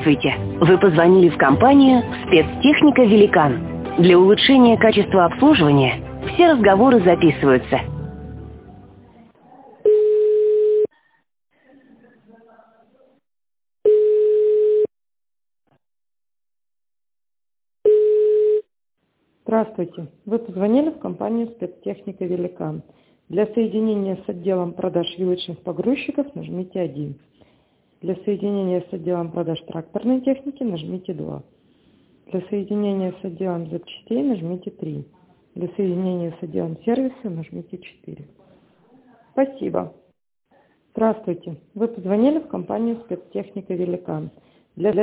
Здравствуйте! Вы позвонили в компанию «Спецтехника Великан». Для улучшения качества обслуживания все разговоры записываются. Здравствуйте. Вы позвонили в компанию «Спецтехника Великан». Для соединения с отделом продаж вилочных погрузчиков нажмите 1. Для соединения с отделом продаж тракторной техники нажмите 2. Для соединения с отделом запчастей нажмите 3. Для соединения с отделом сервиса нажмите 4. Спасибо. Здравствуйте. Вы позвонили в компанию «Спецтехника Великан». Для